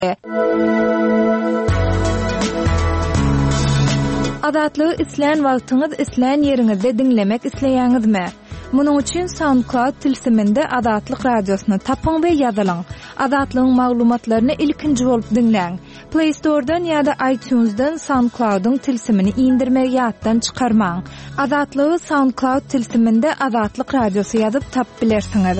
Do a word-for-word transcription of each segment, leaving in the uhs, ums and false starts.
Adatlygy isleýän wagtyňyz isleýän ýeriňizde dinlemek isleýäňizmi? Munuň üçin SoundCloud tilsiminde Adatlyk radiosyny tapyň we ýazylaň. Adatlygyň maglumatlaryny ilkinji bolup dinleň. Play Store'dan ýa-da iTunes'dan SoundCloud'un tilsimini indirmek ýatdan çykarmaň. Adatlygy SoundCloud tilsiminde Adatlyk radiosy ýazyp tap bilersiňiz.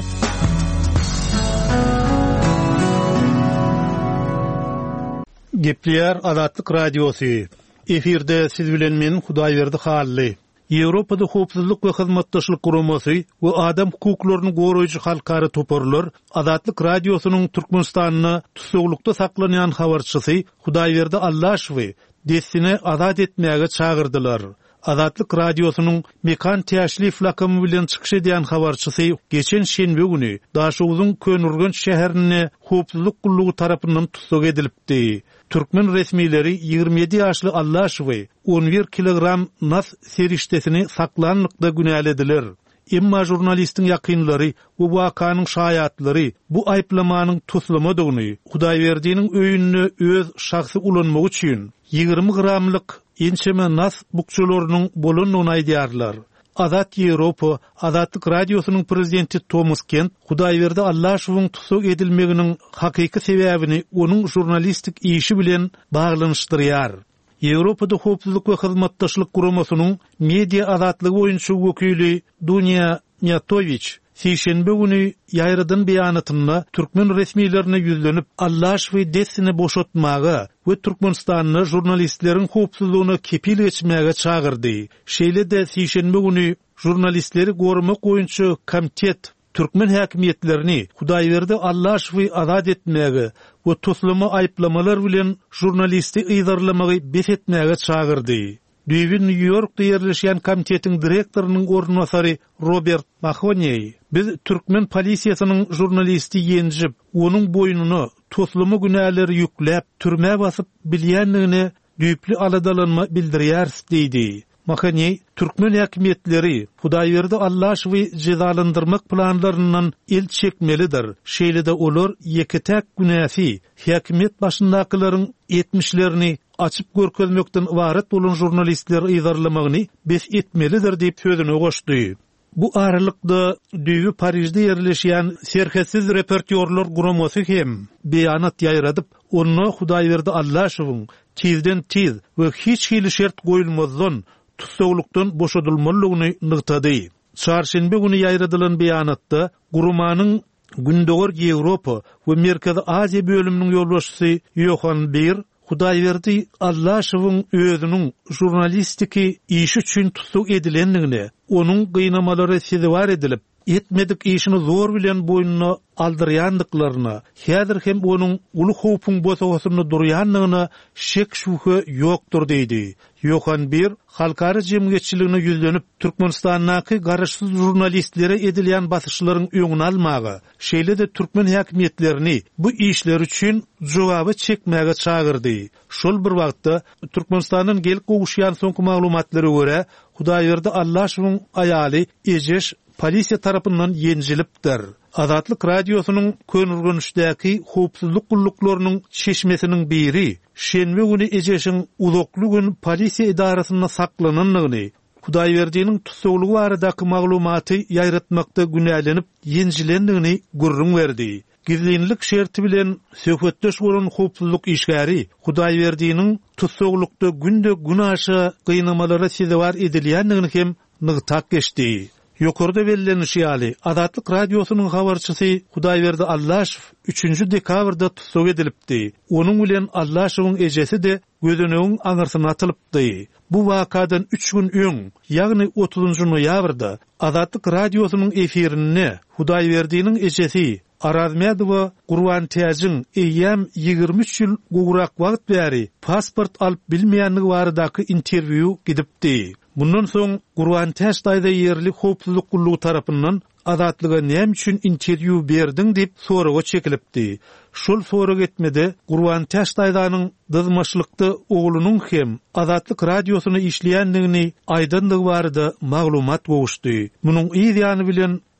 Gepler Adatlyk radiosu. Efirde siz bilen men Hudaýberdi Hally. Ýewropada howpsuzlyk we hyzmatdaşlyk guramasy we adam hukuklaryny goraýjy halkary toparlar Adatlyk radiosynyň Türkmenistanyny tutsaglykda saklanýan habarçysy Hudaýberdi Allaşowy desine azat etmäge çağırdylar. Adatlyk radiosynyň mekan täşlif lakamy bilen çykyş edýän habarçysy geçen şenbe güni Daşowyň Könürgen şäherini howpsuzlyk gullugy tarapyndan tutsag edilipdi. Türkmen resmileri ýygrimi ýedi ýaşly Allaşowy on bir kilogram nas serişdesini saklanlykda günälediler. Emma jurnalistiň ýakynlary bu wakanyň şaýatlary bu aýplamanyň tutulmadygyny, Hudaýberdiň öýünni öz şahsy ulanmagy üçin ýygrimi gramlyk ençeme nas bukçularynyň bolanlygyny aýdýarlar. Azat Ýewropa Adatlyk radiosynyň prezidenti Thomas Kent Hudaýberdi Allaşowyň tutsag edilmeginiň hakyky sebäbini onuň jurnalistik işi bilen baglanyşdyrýar. Ýewropada howpsuzlyk we hyzmatdaşlyk guramasynyň media azatlygy boýunça wekili Dunya Miatoviç Sişenbe güni ýaýradan beýanatynda türkmen resmiýetlerine ýüzlenip Allaşowy desini boşatmaga we Türkmenistanyň jurnalistleriň howpsuzlygyna kepil geçmäge çağırdy. Şeýle-de Sişenbe güni jurnalistleri gorumak boýunça komitet türkmen häkimetlerini Hudaýberdi Allaşowy azat etmäge we tutlama aýplamalar bilen jurnalisti ýydarlamagy besetmäge çağırdy. Düýbün New York'da ýerleşýän komitetiň direktorynyň ornwasary Robert Mahoney biz türkmen polisiýasynyň jurnalisti ýenjip, onuň boýnuny tutlama günäleri ýükläp, türme basyp bilýänligini düýpli aladalanma bildirýärs diýdi. Mahoney türkmen häkimetleri Hudaýberdi Allaşowy cezalandyrmak planlaryndan el çekmelidir. Şeýle-de olar ýeketäk günäsi häkimet başyndakylaryň etmişlerini açyp görkezmekden ibaret bolan jurnalistleri ýydarlamagyny bes etmelidir diýip sözüne goşdy. Bu aralykda düýbi Parisde ýerleşýän serhessiz reportyorlar guramasy hem beýanat ýaýradyp, onu Hudaýberdi Allaşowyň tizden tiz we hiç hili şert goýulmazdan tutsaglykdan boşadylmalygyny nygtady. Çarşembe güni ýaýradylan beýanatda gurumanyň Gündoğar Ýewropa we Merkezi Aziýa bölüminiň ýolbaşçysy Johan Bir Hudaýberdi Allaşowyň özüniň jurnalistiki işi üçin tutsag edilenligini, onuň gynamaları seziwar edilip, etmedik işini zor bilen boýnuna aldyrýandyklaryna, häzir hem onuň uly howpyň bosawasyny durýanlygyna şek şüphe ýokdur diýdi. Johan Bir halkary jemgyýetçiligine ýüzlenip Türkmenistanyňky garaşsyz jurnalistlere edilýän basyşlaryň öňüni almagy, şeýle-de türkmen häkimetlerini bu işler üçin jogaby çekmäge çağırdy. Şol bir wagtda Türkmenistanyň gelip gowuşýan soňky maglumatlary görä, Hudaýberdi Allaşowyň aýaly Ejeş polisiýa tarapyndan ýenjilipdir. Adatlyk radiosynyň Könürgenişdäki howpsuzlyk gulluklarynyň çeşmesiniň biri şenbe güni Ejeşiň uzakly gün polisiýa idarasyna saklananlygyny, Hudaýberdiň tutsaglygy baradaky maglumaty ýaýratmakda günälenip ýenjilendigini gurrun berdi. Gizlinlik şerti bilen söhbetdeş bolan howpsuzlyk işgäri Hudaýberdiň tutsaglykda günde gün aşa gynamalara seziwar edilýändigini hem nygtak geçdi. Ýokarda bellenişi ýaly Adatlyk radiosynyň habarçysy Hudaýberdi Allaşow üçünji dekabrda tutsag edilipdi. Onuň bilen Allaşowyň ejesi de gözünegiň aňyrsyna atylypdy. Bu wakadan üç gün öň, ýagny otuzunjy noýabrda Adatlyk radiosynyň efirini Hudaýberdiň ejesi Arazmedowa Gurban Täjiň eýýäm ýygrimi üç ýyl gowrak wagt bäri pasport alyp bilmeýänligi baradaky interwiu gidipdi. Bundan soň Gurban Täj daýda ýerli howpsuzlyk gullugy tarapyndan Adatlyga näme üçin interwiu berdiň diýip soraga çekilipdi. Şol sorak etmede Gurban Täj daýdanyň dızmaşlykda oglunyň hem Adatlyk radiosyny işleýändigini aýdandygy barada maglumat gowuşdy. Munyň ýygyny bilen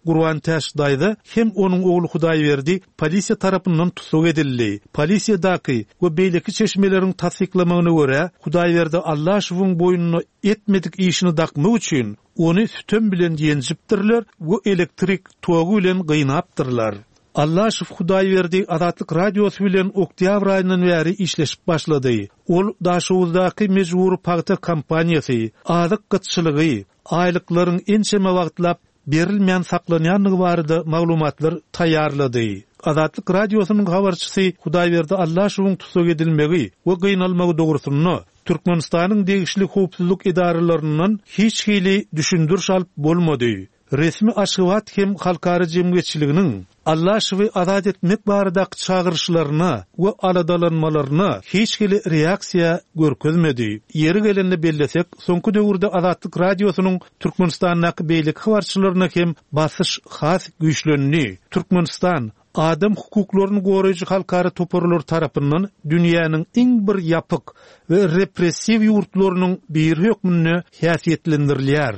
Gurban Taşdayda hem onun oğlu Hudaýberdi polisiýa tarapyndan tutuk edildi. Polisiýadaky we beýleki çeşmelerin tasdiklamagyna görä Hudaýberdi Allahowyň boýnuny etmedik işini dakmak üçin onu sütön bilen ýenjipdirler we elektrik togy bilen gynapdyrlar. Allahow Hudaýberdi Adatlyk radiosu bilen oktyabr aýyndan bäri işleşip başlady. Ol daşuwdaky mejbur paýta kampaniýasy, azyk gytçylygy, aýlyklaryň ençeme wagtlap berilmeýän saklanýanlygy barada maglumatlar taýýarlady. Adatlyk radiosynyň habarçysy Hudaýberdi Allahowyň tutuk edilmegi we gynalmagy dogrusyny Türkmenistanyň degişli howpsuzlyk idaralarynyň hiç hili düşündürş alyp bolmady. Resmi aşybat hem halkara jemgyýetçiliginiň Allahowy azat etmek baradaky çağırışlaryna we aladalanmalaryna hiç hili reaksiýa görkezmedi. Yeri gelende bellesek, soňky döwürde Adatlyk radiosynyň Türkmenistandaky beýlik habarçylaryna hem basyş has güýçlendi. Türkmenistan adam hukuklaryny goraýjy halkara toparlar tarapyndan dünýäniň iň bir ýapyk we repressiw ýurtlarynyň bir hökmüne häsiýetlendirilýär.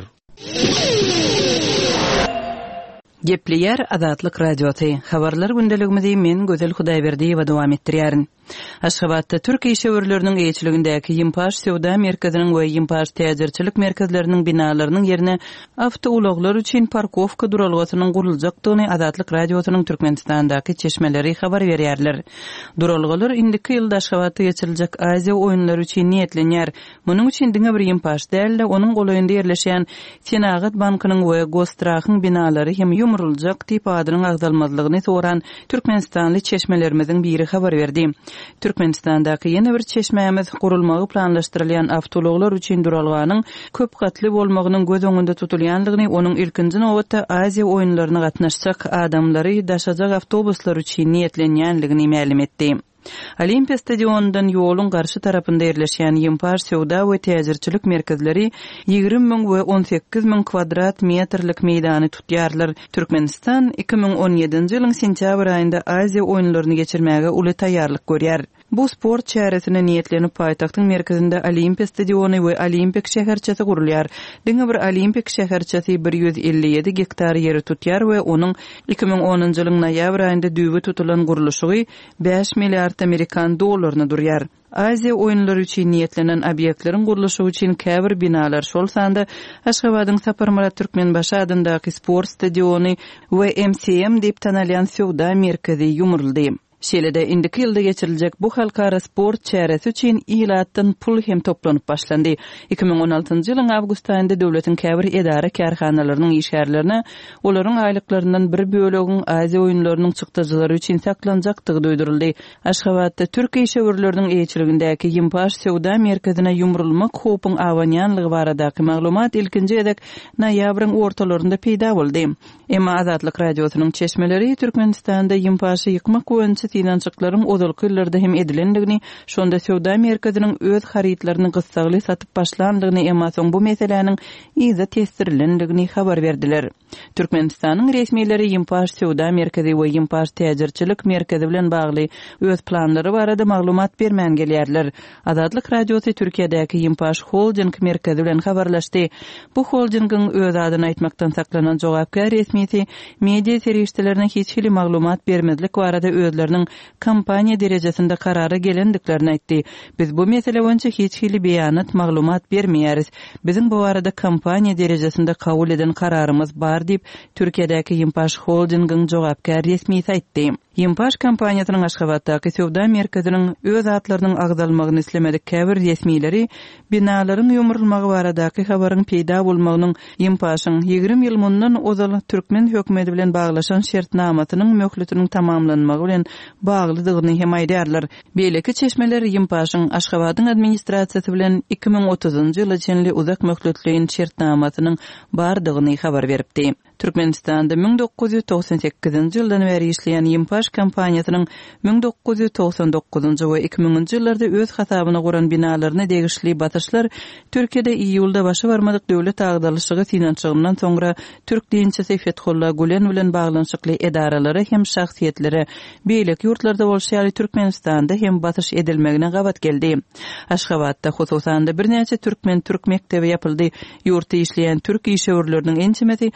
Gepleýär Adatlyk radiosy. Habarlar gündeligimizi men Gözel Hudaýberdiýewa dowam etdirýärin. Aşgabatda Türk işçileriniň eýçiligindäki Ýympaş Sewda merkeziniň we Ýympaş täzirçilik merkezleriniň binalarynyň ýerine awtouloglar üçin parkowka duralgasynyň guruljakdygyny Adatlyk radiosynyň Türkmenistandaky çeşmeleri habar berýärler. Duralgalar indiki ýylda Aşgabatda geçiriljek Aziýa oýunlary üçin niýetlenýär. Munyň üçin diňe bir Ýympaş däl, onuň golaýynda ýerleşýän Senagat bankynyň we Gostrachyn binalary hem ýumruljak tip adynyň agdalmazlygyny soran Türkmenistanly çeşmelerimiziň biri habar berdi. Türkmenistandaky ýene bir çeşmämiz gurulmagy planlaşdyrylýan awtologlar üçin duralganyň köp gatly bolmagynyň göz öňünde tutulýanlygyny, onuň ilkinji nowatda Aziýa oýunlaryna gatnaşjak adamlary daşajak awtobuslar üçin niýetlenýänligini ma'lum etdi. Olimpiya stadionundan ýoluň garşy tarapynda ýerleşýän Ýympaş Sewda we täzirçilik merkezleri ýygrimi miň we on sekiz miň kvadrat metrlik meýdany tutýarlar. Türkmenistan iki miň on ýedinji ýylyň sentýabr aýynda Aziýa oýunlaryny geçirmäge uly taýýarlyk görýär. Bu sport çäresine niýetlenip paýtagtyň merkezinde Olimpiya stadiony we Olimpik şäherçesi gurulýar. Diňe bir Olimpik şäherçesi bir ýüz elli ýedi gektar ýeri tutýar we onuň iki miň onunjy ýylyň noýabr aýynda düýbi tutulan guruluşy beş milliard Amerikan dollaryny durýar. Aziýa oýunlary üçin niýetlenen obýektleriň guruluşy üçin käbir binalar şol sanda Aşgabatyň Saparmala Türkmenbaşy adyndaky sport stadiony we M C M diýip tanalýan Sewda merkezi ýumruldy. Şeýlede indiki ýylda geçiriljek bu halkara sport çäresi üçin ilatdan pul hem toplanyp başlandy. iki miň on altynjy ýylyň awgust aýynda döwletiň käbir edara karhanalarynyn işgärlerine olaryň aýlyklaryndan bir bölegini Aziýa oýunlarynyň çykdyjylary üçin saklanjakdygy duýduruldy. Aşgabatda Türk işçileriniň eýçiligindäki Ýympaş Sewda merkezine ýumrulmak hopyň awanýanlygy baradaky maglumat ilkinji edek noýabryň ortalarynda peýda boldy. Emma Adatlyk radiosynyň çeşmeleri Türkmenistanda Ýympaşy ýykmak boýunça finançyklaryň odalky ýyllarda hem edilendigini, şonda Sewda merkeziniň öz haritlaryny gysgaly satyp başlandygyny, emma soň bu meseleniň iýe tesirlendigini habar berdiler. Türkmenistanyň resmiýetleri Ýympaş Sewda merkezi we Ýympaş täzirçilik merkezi bilen bagly öz planlary barada maglumat bermän gelýärler. Adatlyk radiosy Türkiýedäki Ýympaş Holding merkezi bilen habarlaşdy. Bu holdingiň öz adyny aýtmakdan saklanan jogapkar resmiýeti media serişdelerine hiç hili maglumat bermezlik barada özleriniň kampaniýa derejesinde karara gelendiklerini aýtdy. Biz bu mesele boýunça hiç hili beýanat maglumat bermeýäris. Biziň bu barada kampaniýa derejesinde kabul eden kararymyz bar diýip Türkiýedäki Ýympaş Holdingiň jogapkar resmiýeti aýtdy. Ýympaş kampaniýasynyň Aşgabatdaky Sewda merkeziniň öz atlarynyň agdalmagyny islemedik käbir resmiýetleri binalaryň ýumrulmagy baradaky habaryň peýda bolmagynyň Ýympaşyň ýygrimi ýyl mundan ozal Türkmen hökümeti bilen baglaşan şertnamatynyň möhletiniň tamamlanmagy bilen baglydygyny hem aýdýarlar. Beýleki çeşmeler Ýympaşyň Aşgabatyň administrasiýasy bilen iki miň otuzynjy ýyla çenli uzak möhletliň şertnamatynyň bardygyny habar beripdi. Türkmenistanda bin dokuz yüz toksan sekizinji ýyldan beri işleýän Ýympaş kampaniýasynyň bin dokuz yüz toksan dokuzynjy we iki miňinji ýyllarda öz hasabyna guran binalaryna degişli batyşlar Türkiýede iýulda başy barmadyk döwlet agdalyşygy finançygynyň soňra Türk diýençisi Fethullah Gülen bilen baglanşykly edaralary hem şahsiýetlere beýleki ýurtlarda bolşaýaly Türkmenistanda hem batyş edilmegine gabat geldi. Aşgabatda hususanda bir näçe türkmen türk mektebi ýapyldy. Ýurtda işleýän türk işçileriniň ençemesi şol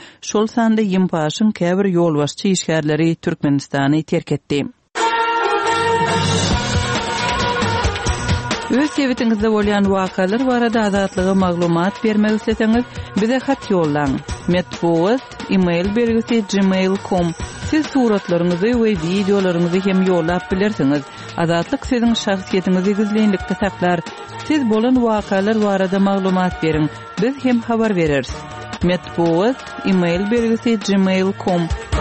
bol sanda ýympaşyň käbir ýolbaşçy işgärleri Türkmenistany terk etdi. Öz sevitingizde bolýan wakalar barada azatlyga maglumat bermek isleseňiz, bize hat ýollaň. Metbuat email bergisi gmail dot com. Siz suratlaryňyzy we videolaryňyzy hem ýollap bilersiňiz. Azatlyk siziň şahsiýetiňizi gizlenlikde saklar. Siz bolan wakalar barada maglumat beriň. Biz hem habar bereriz. Metbuat email bergisi gmail dot com.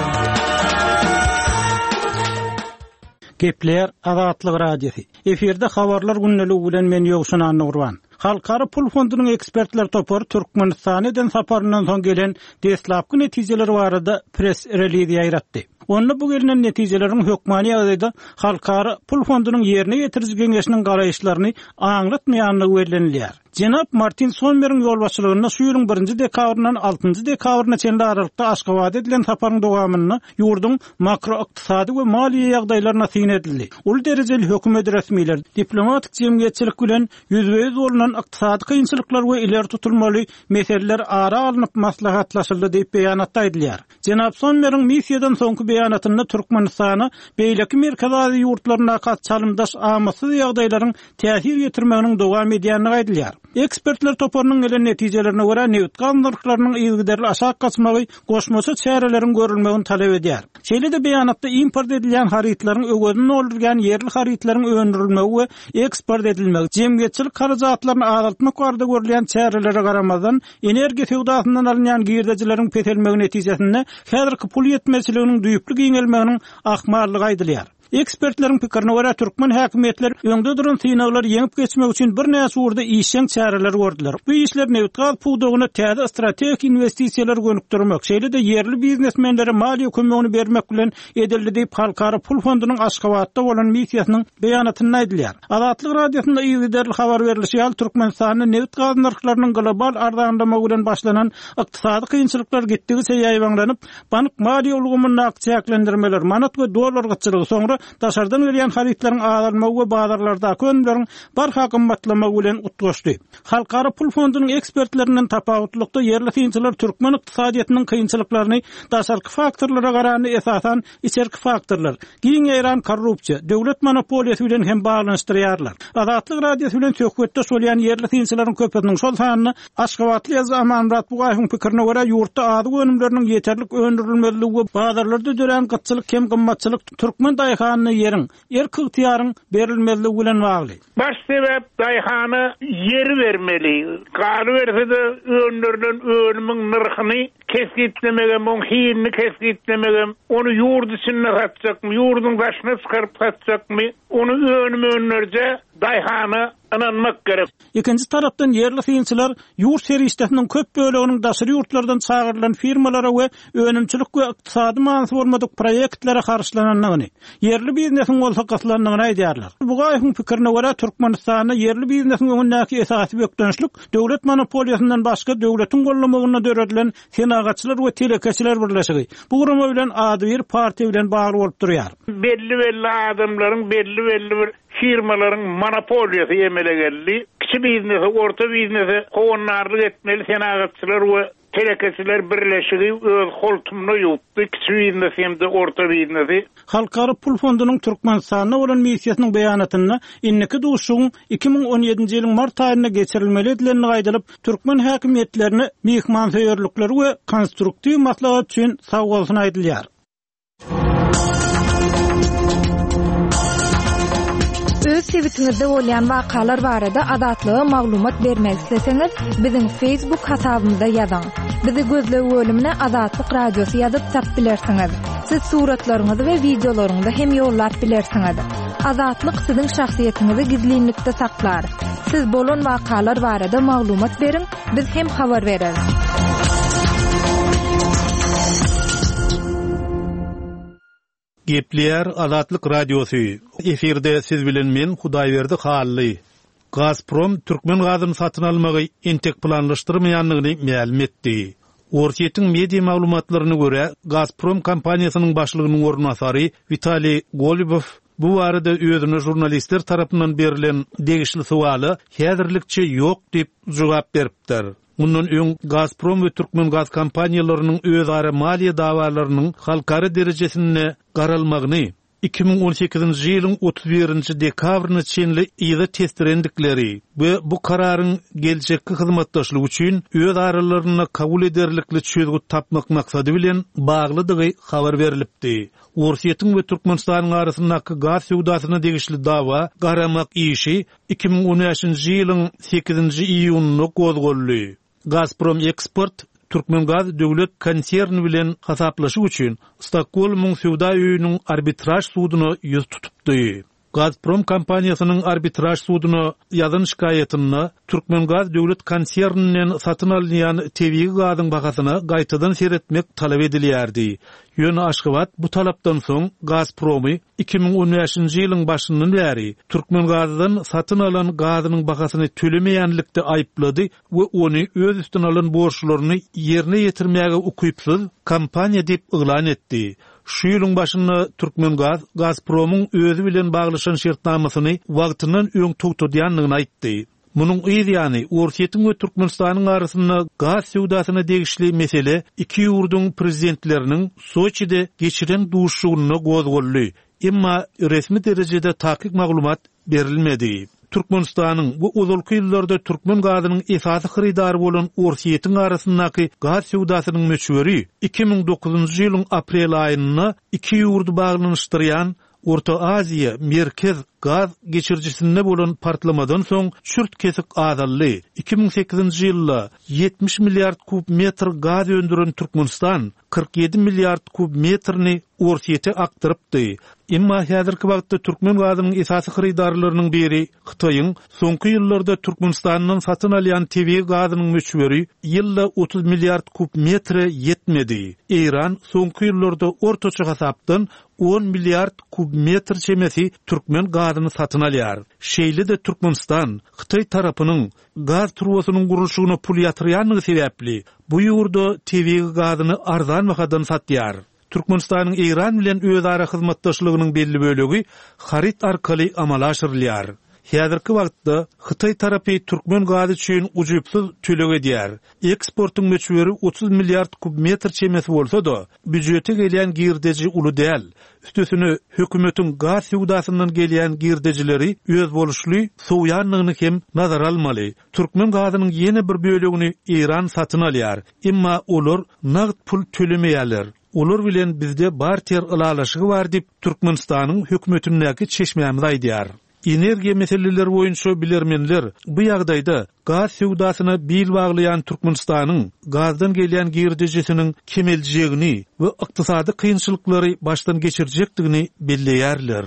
Gepler Azatlyk radiosi. Eferde habarlar günneligi bilen men Ýogşan Nurwan. Halkara pul fondunyň ekspertler topary Türkmenistanyň saparyndan soň gelen deslapky netijeleri barada press release ýaratdy. Onda bu gelinen netijelerin hökmani ýagdaýda halkara pul fondunyň ýerine ýetirjek geňeşiniň garaýşlaryny aňlatmaýanlygy bellenilýär. Jenap Martin Sommer'in ýolbaşçylygyna şu ýylyň birinji dekabryndan altynjy dekabryna çenli aralykda aşgabat edilen saparyň dowamyny ýurdun makroiqtisady we maliýe ýagdaýlaryna syn edildi. Ul derejeli hökümet resmiler diplomatik jemgyýetçilik bilen ýüzbeýüz bolunan iqtisady kynçylyklar we ileri tutulmaly meseleler ara alınıp maslahatlaşyldy diýip beýanatda edilýär. Jenap Sommer'in missiýadan soňky beýanatynda Türkmenistana beýleki merkezi ýurtlaryna kat çalymdaş amasyz ýagdaýlaryň täsir ýetirmeginiň dowam edýänligi aýdylýar. Ekspertler toparynyň gelen netijelerine görä newt gandyrlyklarynyň ýygyderli aşak gaçmagy goşmasy çäreleriň görülmegini talep edýär. Şeýle-de beýanatda import edilen haritlaryň öwedini oldurgan yerli haritlaryň öňdürilmegi we eksport edilmegi, jemgyýetçilik karajatlaryny azaltmak barada görülen çärelere garamazdan energiýa sewdasyndan alynýan girdejileriň petelmegi netijesinde häzirki pul ýetmezçiliginiň düýüplük iňelmeginiň ahmarlygy aýdylýar. Ekspertlerin pikirine göre Türkmen häkimetler öňde duran synaglar ýeňip geçmek üçin bir näçe urda işleň çäreler gördüler. Bu işler newtral puwdugyna täze strategik investisiýalar gönükdirmek, şeýle-de yerli biznesmenlere maliýe kömegini bermek bilen edildi diýip halkara pul fondunyň Aşgabatda bolan missiýasynyň beýanatynda aýdylýar. Azatlyk radiosunda ýygyderli habar berilýär. Türkmenistanyň newt gaz narhlarynyň global ardanlama bilen başlanan ykdysady kynçylyklar gitdigi ýaýbanlanyp, bank maliýe ulgamyny aktiýaklendirmeler, manat we dolar gaçylygy soňra daşardan berýän haritlaryň azalmagy we bazarlarda könlerin barha gymmatlamagy bilen utgaşdy. Halkara pul fondunyň ekspertlerinden tapawutlykda yerli kynçylar Türkmen ykdysadyýatynyň kynçylyklaryny daşarky faktorlara garany esasan içerki faktorlar, giň ýaran korrupsiýa, döwlet monopoliýasy bilen hem baglanşdyrýarlar. Azatlyk radiosu bilen söhbetde bolýan yerli kynçylaryň köpüniň şol sanyny Aşgabatly Ýazamamrat Bugaýyň pikirine görä ýurtda ady önümleriniň ýeterlik öndürilmezligi we bazarlarda dören gyçylyk hem gymmatçylyk Türkmen daýha yerin, erki ıhtiýaryň berilmezligi bilen bagly. Baş sebäp daýhany yer bermeli. Gary berse-de öndürilen önümiň nyrhyny kesgitlemegem, oň hiyini kesgitlemegem, onu ýurt içinde satjakmy, ýurduň başyna çykaryp satjakmy, onu önüme önlerje daýhany ananmak gerek. Ikinji tarapdan yerli kynçylar ýurt serişdäsiniň köp böleginiň daşary ýurtlardan çağırılan firmalara we önümçilik we ykdysady mansy bolmadyk proýektlere garşylananyny, yerli biznesiň bolsa gaslanyny aýdýarlar. Bugaýyň pikirine görä Türkmenistana yerli biznesiň öňündäki esasy bökdönçlük döwlet monopoliýasyndan başga döwletiň gollamagyna döredilen senagaçylar we telekeçiler birleşigi. Bu gurama bilen ady bir partiýa bilen bagly bolup durýar. Belli belli adamlaryň belli belli bir firmaların monopoliýasy emele geldi. Kiçi biznesi, orta biznesi howunarlyk etmeli senagatçylar we telekeçiler birleşigi öz holtumuna ýupdy. Kiçi biznesi hem de orta biznesi. Halkara pul fondunyň Türkmenistana bolan missiýasynyň beýanatyna inniki duşuň iki ming on ýedinji ýylyň mart aýyna geçirilmeli edilenini aýdylyp, Türkmen häkimetlerini mehmanseýerlikleri we konstruktiw maslahat üçin sag bolsun aýdylýar. Öz sevitingizde bolýan wakalar barada adatlyga maglumat bermek isleseňiz, biziň Facebook hasabymyza ýazyň. Bizi gözlegi bölümine Azatlyk radiosu ýazyp tap bilersiňiz. Siz suratlaryňyzy we videolaryňyzy hem ýollap bilersiňiz. Azatlyk siziň şahsiýetiniňizi gizlinlikde saklar. Siz bolan wakalar barada maglumat beriň, biz hem habar bereriz. Gepler Azatlyk radiosu. Eferde siz bilen men Hudaýberdi Hally. Gazprom Türkmen gazyny satyn almagy entek planlaşdyrmaýanlygyny ma'lum etdi. Ortiýetiň media maglumatlaryna görä, Gazprom kompaniýasynyň başlygynyň ornasary Vitaliy Golubov bu arada özüne jurnalistler tarapyndan berilen degişli suwaly häzirlikçe ýok diýip jogap beripdir. Mundan öň Gazprom we Türkmen gaz kompaniýalarynyň özara maliýe dawalarynyň halkara derejesinde garalmagyny iki bin on sekizinji ýylyň otuz birinji dekabryna çenli ýygy testirendikleri we bu kararyň geljekki hyzmatdaşlygy üçin öz aralaryna kabul ederlikli çözgü tapmak maksady bilen baglydygy habar berilipdi. Orsiýetiň we Türkmenistanyň arasyndaky gaz sewdasyna degişli dawa garamak işi iki bin on beşinji ýylyň sekizinji iýunyna gozgolly. Gazprom Export Türkmen Gaz döwlet konserni bilen hasaplaşyk üçin Stockholmyň sewda öýüniň arbitraj sudyna ýüz tutupdy. Gazprom kompaniýasynyň arbitraj sudyna ýazan şikaýatyny Türkmen Gaz döwlet konserninden satyn alynýan tebii gazyň bahasyny gaýtadan seretmek talap edilýärdi. Ýöne Aşgabat bu talapdan soň Gazpromy iki bin on beşinji ýylyň başyndan bäri Türkmen Gazdan satyn alan gazynyň bahasyny tölemeýänlikde aýplady we ony öz üstüne alan borçlaryny ýerine ýetirmäge ukypsyz kampaniýa diýip yglan etdi. Şu ýylyň başynda Türkmen Gaz Gazpromyň özü bilen baglaşan şertnamasyny wagtyndan öň togtadýanlygyny aýtdy. Munun ýa-ni Orsiýetiň we Türkmenistanyň arasynda gaz sewdasyna degişli mesele iki ýurduň prezidentleriniň Soçide geçiren duşugyny gozgolly. Emma resmi derejede taýyk maglumat berilmedi. Türkmenistanyň bu uzulky ýyllarda Türkmen gazynyň esasy hyridary bolan Orsiýetiň arasyndaky gaz sewdasynyň möçberi iki bin dokuzunji ýylyň aprel aýyna iki ýurdu baglanyşdyrýan Orta Aziýa merkez gaz geçirjisinde bolan partlamadan soň çürt kesik azally. iki bin sekizinji ýylda yetmiş milliard kub metr gaz öndüren Türkmenistan kırk yedi milliard kub metrini Orsiýete aktyrypdy. Emma häzirki wagtda Türkmen gazynyň esasy hyrydarlarynyň biri Hytaýyň soňky ýyllarda Türkmenistanyň satyn alýan tebii gazynyň möçberi ýylda otuz milliard kub metre yetmedi. Iran soňky ýyllarda ortaça hasapdan on milliard kub metr çemesi Türkmen gazyny satyn alýar. Şeýle de Türkmenistan Hytaý tarapynyň gaz turbasynyň gurulşygyna pul ýatyrýanlygy sebäpli bu ýurda tebii gazyny arzan bahadan satýar. Türkmenistanyň Iran bilen özara hyzmatdaşlygynyň belli bölegi harit arkaly amala aşyrylýar. Häzirki wagtda Hytaý tarapy Türkmen gazy üçin ujupsyz tölek edýär. Eksportyň möçberi otuz milliard kub metr çemesi bolsa-da, büdjete gelýän girdeji uly däl. Üstüsine hökümetiň gaz sewdasyndan gelýän girdejileri öz boluşly soýanlygyny hem nazar almaly. Türkmen gazynyň ýene bir bölegini Iran satyn alýar, emma olar nagd pul tölemeýärler. Olar bilen bizde barter ılalaşığı var dip Türkmenistanyň hökümetindäki çeşmämiz aýdýar. Energiýa meseleleri boýunça bilermenler bu ýagdaýda gaz sewdasyna bil baglayan Türkmenistanyň gazdan gelýän girdejisiniň kemeljegini we ykdysady kynçylyklary başdan geçirjekdigini belleýärler.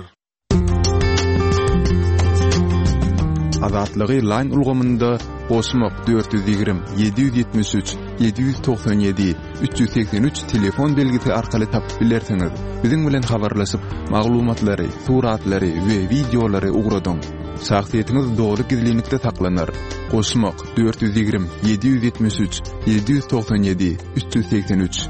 Azatlygy line ulgamynda Osmak dört yüz yirmi yedi yüz yetmiş üç yedi yüz doksan yedi üç yüz seksen üç telefon belgisi arkaly tapyp bilersiňiz. Biziň bilen habarlaşyp maglumatlary, suratlary we videolary ugradyň. Şahsiýetiniz dogry gizlilikde saklanır. Osmak dört yüz yirmi yedi yüz yetmiş üç yedi yüz doksan yedi üç yüz seksen üç.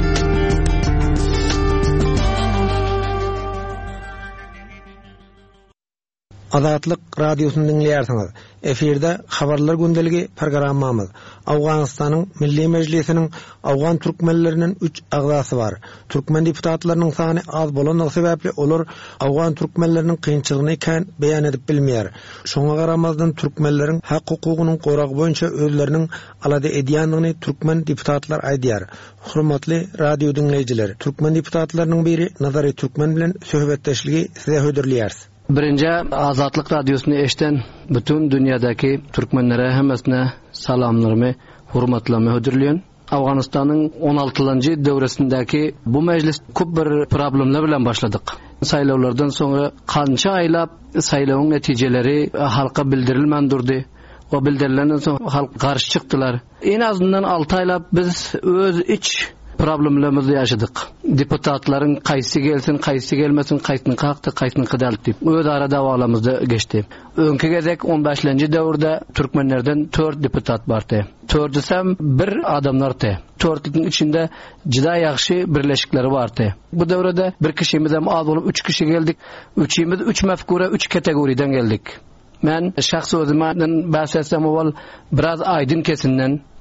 Azatlyk radiosyny dinleýärsiňiz. Eferde habarlar gündeligi programmamyz. Awganystanyň Milli Mejlisiniň Awgan türkmenleriniň üç agzasy bar. Türkmen deputatlarynyň sany az bolanyny sebäpli olar Awgan türkmenleriniň kynçylygyny kän beýan edip bilmeýär. Şoňa garamazdan türkmenleriň hak hukugynyň goragy boýunça özleriniň alady edýänligini türkmen deputatlar aýdýar. Hormatly radio dinleýijiler, türkmen deputatlarynyň biri Nazary Türkmen bilen söhbetdeşligi size höderlýär. Birinci Azatlyk Radiosunu eşten bütün dünyadaki Türkmenlere hemmesine salamlarımı, hurmatlarımı hödürlüyen. Awganystanyň on altyncı döwresindäki bu meclis köp bir problemler bilen başladyk. Saýlawlardan soňra kança aýlap saýlawyň netijeleri halka bildirilmän durdy. O bildirilenden soň halk garşy çykdylar. En azından altı aýlap biz öz iç problemlerimizi yaşadık. Deputatların kaýsy gelsin, kaýsy gelmesin, kaýsyny kakty, kaýsyny kydalp diýip öz ara dawalarymyzda geçdi. Öňkü gezek on beşinji döwürde türkmenlerden dört deputat bardy. Tördüsem bir adamlardy. Dörtlüğün içinde jyda ýaxşy birleşikleri bardy. Bu döwrede bir kişimiz hem az bolup üç kişi geldik. Üçimiz üç mefkure, üç kategoriden geldik. Men şahsy özümden bahsetsem ol biraz aydın kesinden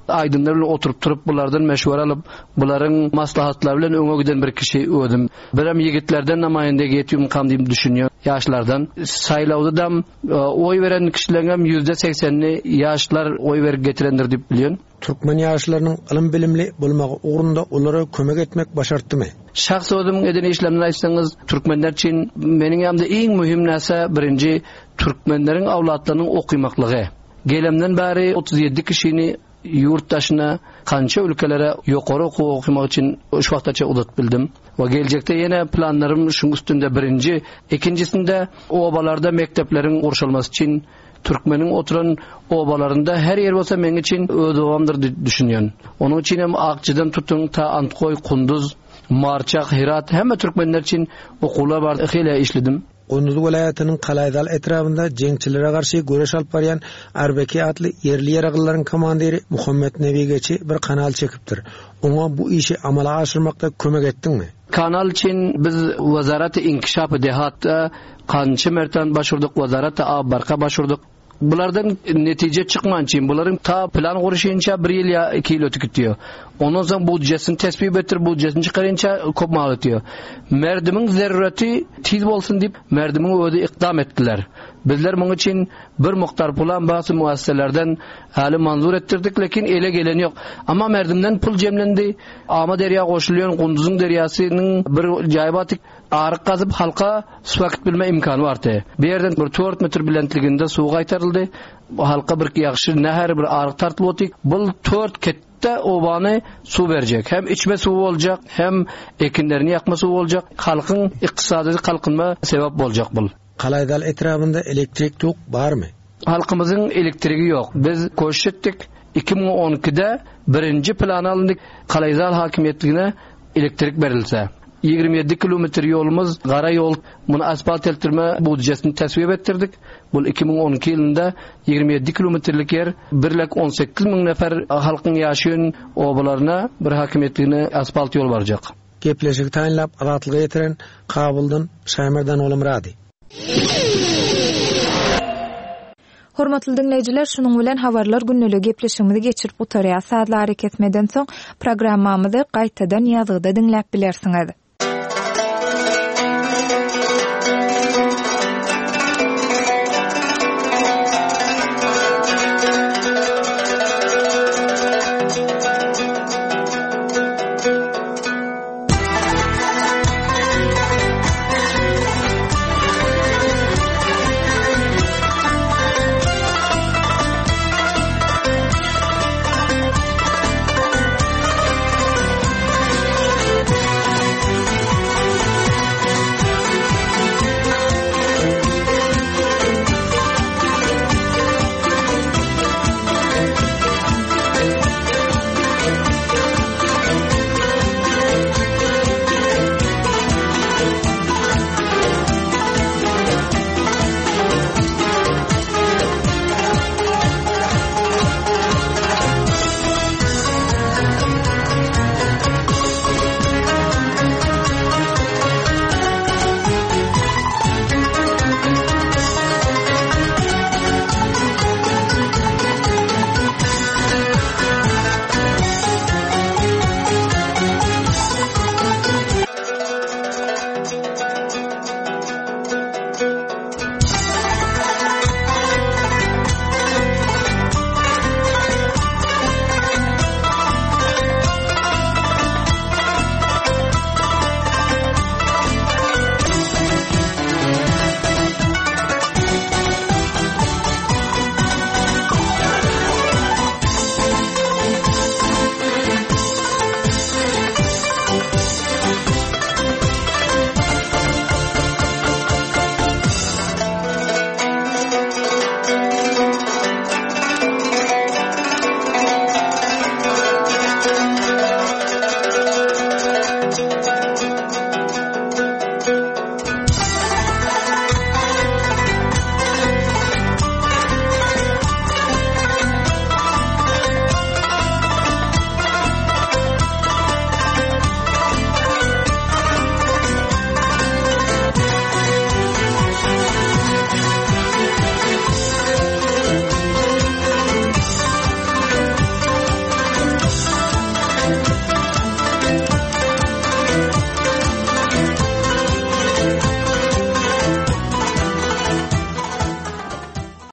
aydınlar bilen oturup turup bulardan meşwara alıp buların maslahatları bilen öňe giden bir kişi ödüm. Biram yigitlerden namayende getýüm kam diýip düşünýär. Yaşlardan saýlawda da oy veren kişilerin yüzde seksenini yaşlar oy verip getirendir diýip bilýän. Türkmen ýaşlarynyň ilim bilimli bolmagy ugrunda olara kömek etmek başartdymy? Şahsy özüm eden işlemini aýtsaňyz, türkmenler üçin meniň ýamda iň muhim näse birinji türkmenleriň awlatlarynyň okumaklygy. Gelemden bäri otuz ýedi kişini yurttaşyna kança ülkelere ýokary okumak üçin şu wagtgacha udat bildim. Ve gelecekte yine planlarım şunun üstünde birinci, ikincisinde obalarda mektepleriň gurşalmasy üçin Türkmenin oturan obalarında her yer bolsa men için ödewamdır düşünýän. Onun için hem Akçydan tutun ta Antkoy, Kunduz, Marçak, Hirat hemme Türkmenler için okular bar, hile işledim. Kunduz welaýatynyň Kalaýdal etrafynda jeňçilere garşy göreş alyp barýan Arbeki atly yerli ýaraglaryň komandiri Muhammed Nebigeçi bir kanal çekipdir. Oňa bu işi amala aşyrmakda kömek etdiňmi? Kanal için biz Wazarat-ı İnkişaf-ı Dehat'ta kançı mertan başvurduk, Wazarat-ı Abarka başvurduk. Bulardan netice çıkman için buların ta plan kuruşuyunca bir yıl ya iki yıl ötü gidiyor. Ondan sonra budjesini tespit ettir, budjesini çıkarınca kop mal ediyor. Merdimin zerreti tiz bolsun deyip merdimin öde ikdam ettiler. Bizler bunun için bir muhtar pulan bazı muasseselerden hali manzur ettirdik, lakin ele gelen yok. Ama merdimden pul cemlendi. Ama derya koşuluyor, Kunduz'un deryasının bir caybatik arık kazıp halka su vakit bilme imkanı vardı. Bir yerden bir dört metre bilentliginde su kaytarıldı. Halka bir yakışı neher bir arık tartılıp otik. Bu dört kette obany su verecek. Hem içme su olacak, hem ekinlerini yakma su olacak. Halkın iktisadi kalkınma sebep olacak bu. Kalaýdal etrafında elektrik tok barmy? Halkymyzyň elektrigi yok. Biz koşuş etdik. iki bin on ikide birinci plan alındık. Kalaýdal hakimiýetligine elektrik berilse. ýygrimi ýedi kilometr ýolumuz gara ýol, muny asfalt eltirme budjesini täswip ettirdik. Bu iki bin on iki ýylynda ýygrimi ýedi kilometrlik ýer bir on sekiz miň nefer halkyň ýaşaýan obalaryna bir hakimiýetligine asfalt ýol barjak. Gepleşik taýinlap azatlyga ýetiren Kabuldan Şaýmerdan olam rady. Hormatly dinleýijiler, şunuň bilen habarlar günnälik gepleşigimizi geçirip utarýar. Saatlar hareket etmeden soň programmamyzy gaýtadan ýazgyda dinläp bilersiňiz.